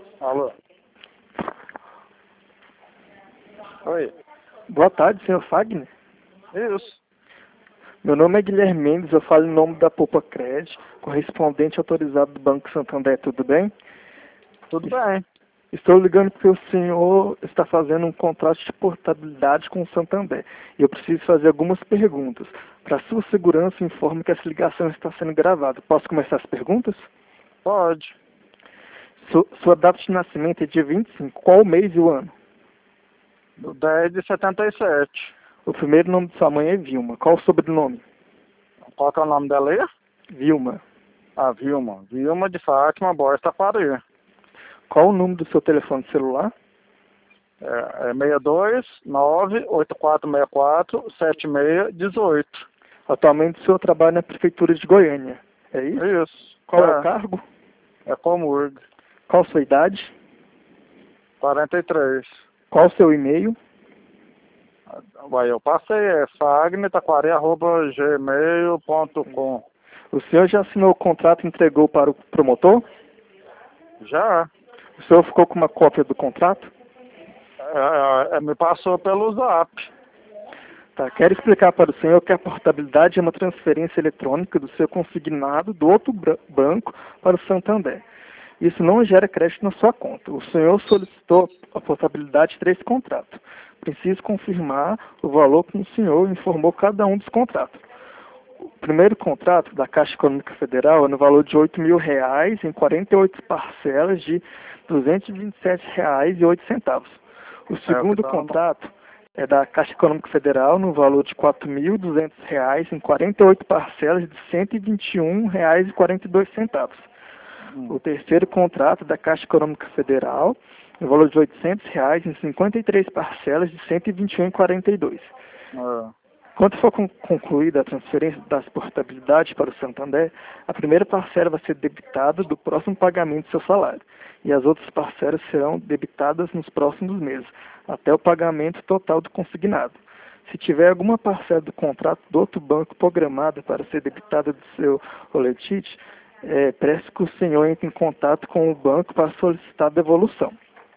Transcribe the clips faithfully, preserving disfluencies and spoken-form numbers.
Alô? Oi. Boa tarde, senhor Fagner. Isso. Meu nome é Guilherme Mendes, eu falo em nome da Poupa Cred, correspondente autorizado do Banco Santander, tudo bem? Tudo bem. Estou ligando porque o senhor está fazendo um contrato de portabilidade com o Santander e eu preciso fazer algumas perguntas. Para sua segurança, informe que essa ligação está sendo gravada. Posso começar as perguntas? Pode. Su- sua data de nascimento é dia vinte e cinco. Qual o mês e o ano? Do dez de setenta e sete. O primeiro nome de sua mãe é Vilma. Qual o sobrenome? Qual que é o nome dela aí? Vilma. Ah, Vilma. Vilma de Fátima Borges Taparia. Qual o número do seu telefone celular? É, é seis dois nove oito quatro seis quatro sete seis um oito. Atualmente o senhor trabalha na Prefeitura de Goiânia. É isso? Isso. Qual é, é. o cargo? É Comurg. Qual a sua idade? quarenta e três. Qual o seu e-mail? Vai, eu passei, é fagner-taquari arroba gmail ponto com. O senhor já assinou o contrato e entregou para o promotor? Já. O senhor ficou com uma cópia do contrato? É, é, me passou pelo zap. Tá. Quero explicar para o senhor que a portabilidade é uma transferência eletrônica do seu consignado do outro bra- banco para o Santander. Isso não gera crédito na sua conta. O senhor solicitou a portabilidade desse contrato. Preciso confirmar o valor que o senhor informou cada um dos contratos. O primeiro contrato da Caixa Econômica Federal é no valor de oito mil reais em quarenta e oito parcelas de duzentos e vinte e sete reais e oito centavos. O segundo tá no- contrato é da Caixa Econômica Federal no valor de quatro mil e duzentos reais em quarenta e oito parcelas de cento e vinte e um reais e quarenta e dois centavos. Hum. O terceiro contrato da Caixa Econômica Federal no valor de oitocentos reais em cinquenta e três parcelas de cento e vinte e um reais e quarenta e dois centavos. É. Quando for con- concluída a transferência das portabilidades para o Santander, a primeira parcela vai ser debitada do próximo pagamento do seu salário, e as outras parcelas serão debitadas nos próximos meses, até o pagamento total do consignado. Se tiver alguma parcela do contrato do outro banco programada para ser debitada do seu roletite, é, peço que o senhor entre em contato com o banco para solicitar a devolução.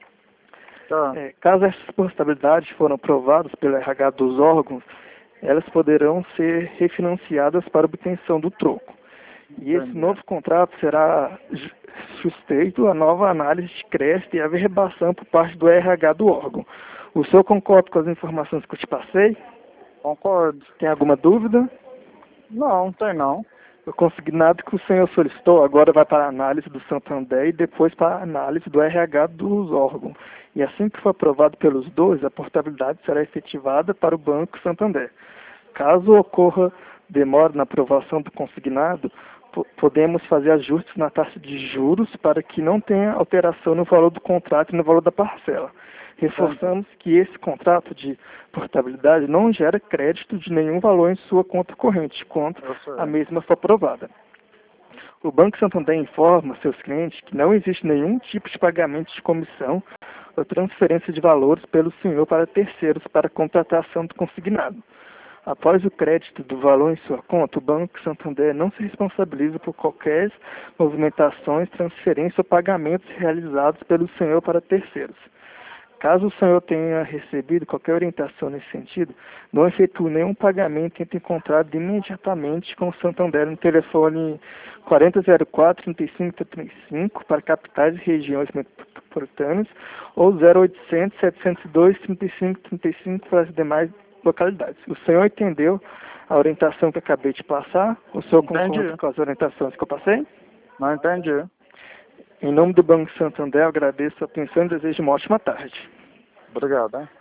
Tá. É, caso essas portabilidades foram aprovadas pelo R H dos órgãos, elas poderão ser refinanciadas para obtenção do troco. E esse Entendi. novo contrato será ju- sujeito a nova análise de crédito e averbação por parte do R H do órgão. O senhor concorda com as informações que eu te passei? Concordo. Tem alguma dúvida? Não, tem não. O consignado que o senhor solicitou agora vai para a análise do Santander e depois para a análise do R H dos órgãos. E assim que for aprovado pelos dois, a portabilidade será efetivada para o Banco Santander. Caso ocorra demora na aprovação do consignado, po- podemos fazer ajustes na taxa de juros para que não tenha alteração no valor do contrato e no valor da parcela. Reforçamos que esse contrato de portabilidade não gera crédito de nenhum valor em sua conta corrente, quando Eu sei. a mesma for aprovada. O Banco Santander informa seus clientes que não existe nenhum tipo de pagamento de comissão ou transferência de valores pelo senhor para terceiros para a contratação do consignado. Após o crédito do valor em sua conta, o Banco Santander não se responsabiliza por qualquer movimentações, transferências ou pagamentos realizados pelo senhor para terceiros. Caso o senhor tenha recebido qualquer orientação nesse sentido, não efetue nenhum pagamento, entre em contato imediatamente com o Santander no telefone quarenta zero quatro, trinta e cinco trinta e cinco para capitais e regiões metropolitanas ou zero oitocentos, setecentos e dois, trinta e cinco trinta e cinco para as demais localidades. O senhor entendeu a orientação que eu acabei de passar? O senhor Entendi. concorda com as orientações que eu passei? Não entendi. Em nome do Banco Santander, eu agradeço a atenção e desejo uma ótima tarde. Obrigado, hein?